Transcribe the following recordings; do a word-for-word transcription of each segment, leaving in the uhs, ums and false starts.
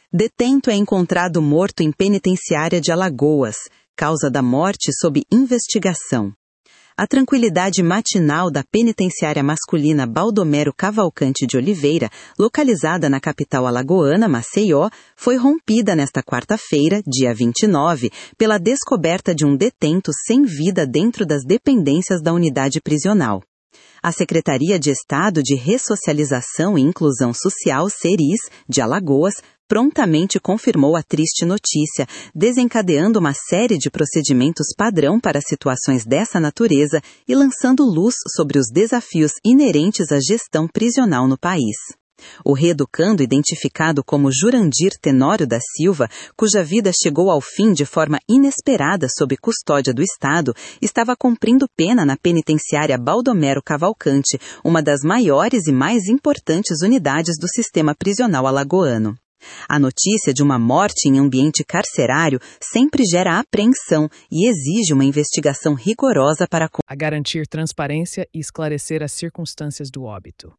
Detento é encontrado morto em penitenciária de Alagoas. Causa da morte sob investigação. A tranquilidade matinal da penitenciária masculina Baldomero Cavalcante de Oliveira, localizada na capital alagoana, Maceió, foi rompida nesta quarta-feira, dia vinte e nove, pela descoberta de um detento sem vida dentro das dependências da unidade prisional. A Secretaria de Estado de Ressocialização e Inclusão Social, SERIS, de Alagoas, prontamente confirmou a triste notícia, desencadeando uma série de procedimentos padrão para situações dessa natureza e lançando luz sobre os desafios inerentes à gestão prisional no país. O reeducando, identificado como Jurandir Tenório da Silva, cuja vida chegou ao fim de forma inesperada sob custódia do Estado, estava cumprindo pena na penitenciária Baldomero Cavalcante, uma das maiores e mais importantes unidades do sistema prisional alagoano. A notícia de uma morte em ambiente carcerário sempre gera apreensão e exige uma investigação rigorosa para a garantir transparência e esclarecer as circunstâncias do óbito.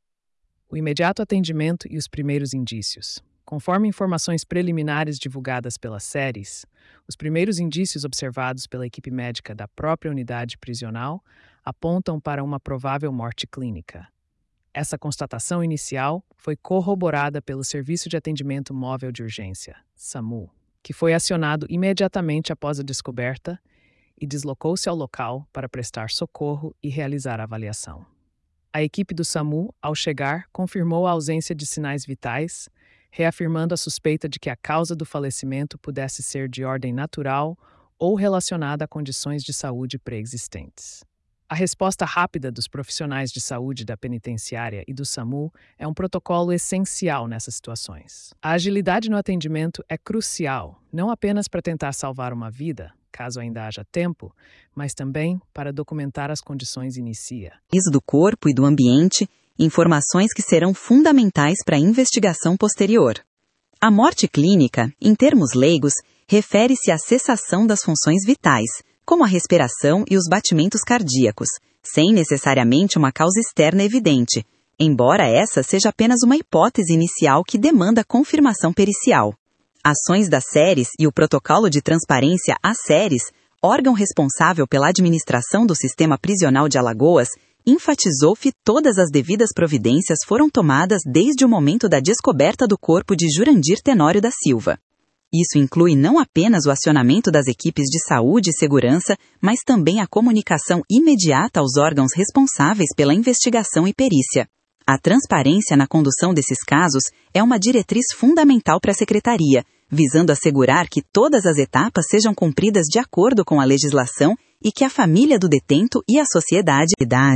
O imediato atendimento e os primeiros indícios. Conforme informações preliminares divulgadas pelas SERIS, os primeiros indícios observados pela equipe médica da própria unidade prisional apontam para uma provável morte clínica. Essa constatação inicial foi corroborada pelo Serviço de Atendimento Móvel de Urgência, SAMU, que foi acionado imediatamente após a descoberta e deslocou-se ao local para prestar socorro e realizar a avaliação. A equipe do SAMU, ao chegar, confirmou a ausência de sinais vitais, reafirmando a suspeita de que a causa do falecimento pudesse ser de ordem natural ou relacionada a condições de saúde pré-existentes. A resposta rápida dos profissionais de saúde da penitenciária e do SAMU é um protocolo essencial nessas situações. A agilidade no atendimento é crucial, não apenas para tentar salvar uma vida, caso ainda haja tempo, mas também para documentar as condições inicia. Do corpo e do ambiente, informações que serão fundamentais para a investigação posterior. A morte clínica, em termos leigos, refere-se à cessação das funções vitais, como a respiração e os batimentos cardíacos, sem necessariamente uma causa externa evidente, embora essa seja apenas uma hipótese inicial que demanda confirmação pericial. Ações das SERIS e o Protocolo de Transparência às SERIS, órgão responsável pela administração do sistema prisional de Alagoas, enfatizou que todas as devidas providências foram tomadas desde o momento da descoberta do corpo de Jurandir Tenório da Silva. Isso inclui não apenas o acionamento das equipes de saúde e segurança, mas também a comunicação imediata aos órgãos responsáveis pela investigação e perícia. A transparência na condução desses casos é uma diretriz fundamental para a Secretaria, visando assegurar que todas as etapas sejam cumpridas de acordo com a legislação e que a família do detento e a sociedade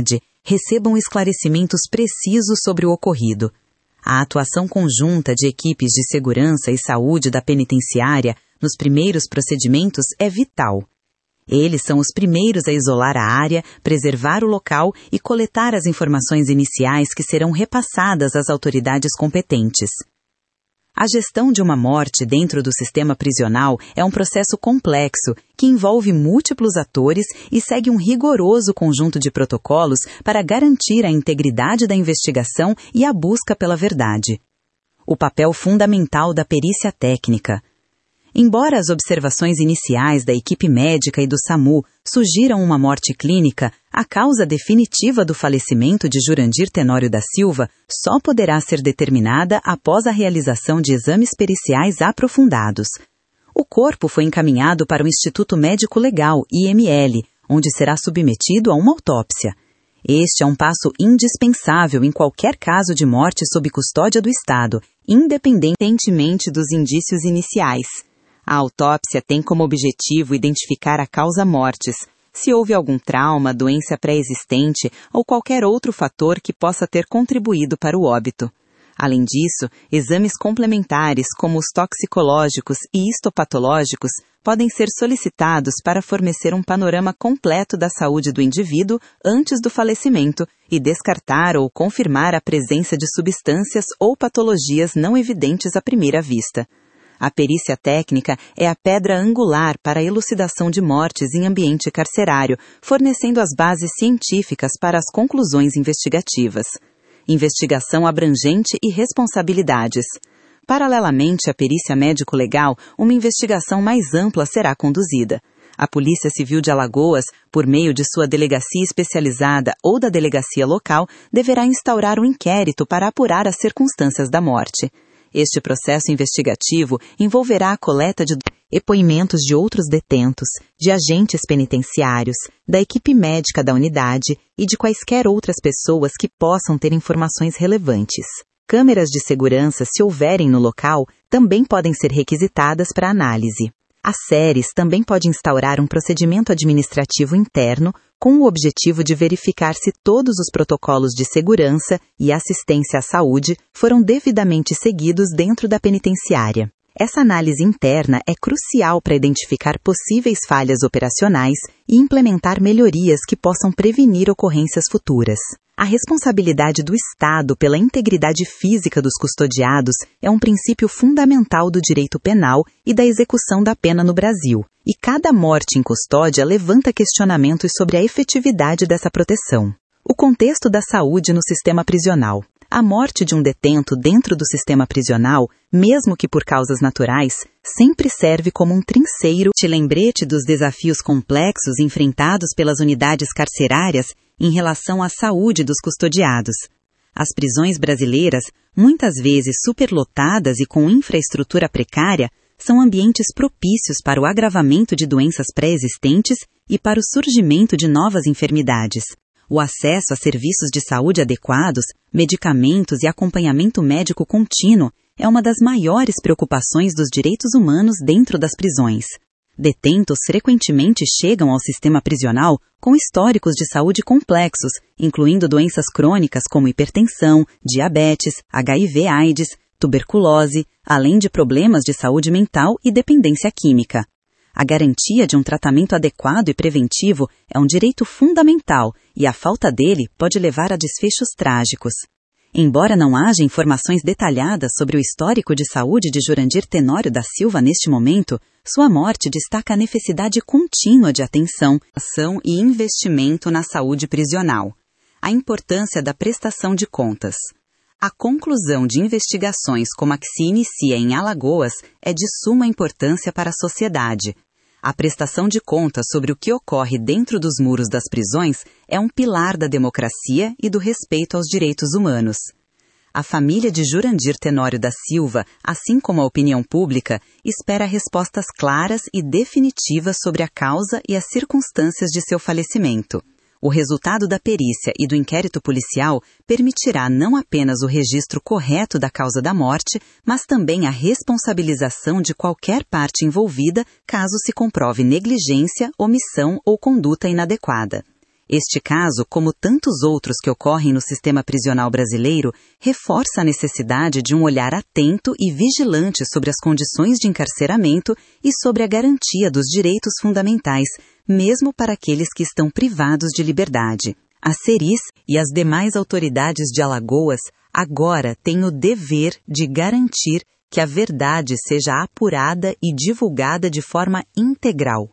recebam esclarecimentos precisos sobre o ocorrido. A atuação conjunta de equipes de segurança e saúde da penitenciária nos primeiros procedimentos é vital. Eles são os primeiros a isolar a área, preservar o local e coletar as informações iniciais que serão repassadas às autoridades competentes. A gestão de uma morte dentro do sistema prisional é um processo complexo que envolve múltiplos atores e segue um rigoroso conjunto de protocolos para garantir a integridade da investigação e a busca pela verdade. O papel fundamental da perícia técnica. Embora as observações iniciais da equipe médica e do SAMU sugiram uma morte clínica, a causa definitiva do falecimento de Jurandir Tenório da Silva só poderá ser determinada após a realização de exames periciais aprofundados. O corpo foi encaminhado para o Instituto Médico Legal, I M L, onde será submetido a uma autópsia. Este é um passo indispensável em qualquer caso de morte sob custódia do Estado, independentemente dos indícios iniciais. A autópsia tem como objetivo identificar a causa-mortes, se houve algum trauma, doença pré-existente ou qualquer outro fator que possa ter contribuído para o óbito. Além disso, exames complementares, como os toxicológicos e histopatológicos, podem ser solicitados para fornecer um panorama completo da saúde do indivíduo antes do falecimento e descartar ou confirmar a presença de substâncias ou patologias não evidentes à primeira vista. A perícia técnica é a pedra angular para a elucidação de mortes em ambiente carcerário, fornecendo as bases científicas para as conclusões investigativas. Investigação abrangente e responsabilidades. Paralelamente à perícia médico-legal, uma investigação mais ampla será conduzida. A Polícia Civil de Alagoas, por meio de sua delegacia especializada ou da delegacia local, deverá instaurar um inquérito para apurar as circunstâncias da morte. Este processo investigativo envolverá a coleta de depoimentos de outros detentos, de agentes penitenciários, da equipe médica da unidade e de quaisquer outras pessoas que possam ter informações relevantes. Câmeras de segurança, se houverem no local, também podem ser requisitadas para análise. A Ceres também pode instaurar um procedimento administrativo interno com o objetivo de verificar se todos os protocolos de segurança e assistência à saúde foram devidamente seguidos dentro da penitenciária. Essa análise interna é crucial para identificar possíveis falhas operacionais e implementar melhorias que possam prevenir ocorrências futuras. A responsabilidade do Estado pela integridade física dos custodiados é um princípio fundamental do direito penal e da execução da pena no Brasil, e cada morte em custódia levanta questionamentos sobre a efetividade dessa proteção. O contexto da saúde no sistema prisional. A morte de um detento dentro do sistema prisional, mesmo que por causas naturais, sempre serve como um trinceiro de lembrete dos desafios complexos enfrentados pelas unidades carcerárias em relação à saúde dos custodiados. As prisões brasileiras, muitas vezes superlotadas e com infraestrutura precária, são ambientes propícios para o agravamento de doenças pré-existentes e para o surgimento de novas enfermidades. O acesso a serviços de saúde adequados, medicamentos e acompanhamento médico contínuo é uma das maiores preocupações dos direitos humanos dentro das prisões. Detentos frequentemente chegam ao sistema prisional com históricos de saúde complexos, incluindo doenças crônicas como hipertensão, diabetes, H I V/AIDS, tuberculose, além de problemas de saúde mental e dependência química. A garantia de um tratamento adequado e preventivo é um direito fundamental e a falta dele pode levar a desfechos trágicos. Embora não haja informações detalhadas sobre o histórico de saúde de Jurandir Tenório da Silva neste momento, sua morte destaca a necessidade contínua de atenção, ação e investimento na saúde prisional. A importância da prestação de contas. A conclusão de investigações como a que se inicia em Alagoas é de suma importância para a sociedade. A prestação de contas sobre o que ocorre dentro dos muros das prisões é um pilar da democracia e do respeito aos direitos humanos. A família de Jurandir Tenório da Silva, assim como a opinião pública, espera respostas claras e definitivas sobre a causa e as circunstâncias de seu falecimento. O resultado da perícia e do inquérito policial permitirá não apenas o registro correto da causa da morte, mas também a responsabilização de qualquer parte envolvida caso se comprove negligência, omissão ou conduta inadequada. Este caso, como tantos outros que ocorrem no sistema prisional brasileiro, reforça a necessidade de um olhar atento e vigilante sobre as condições de encarceramento e sobre a garantia dos direitos fundamentais, mesmo para aqueles que estão privados de liberdade. A Ceres e as demais autoridades de Alagoas agora têm o dever de garantir que a verdade seja apurada e divulgada de forma integral.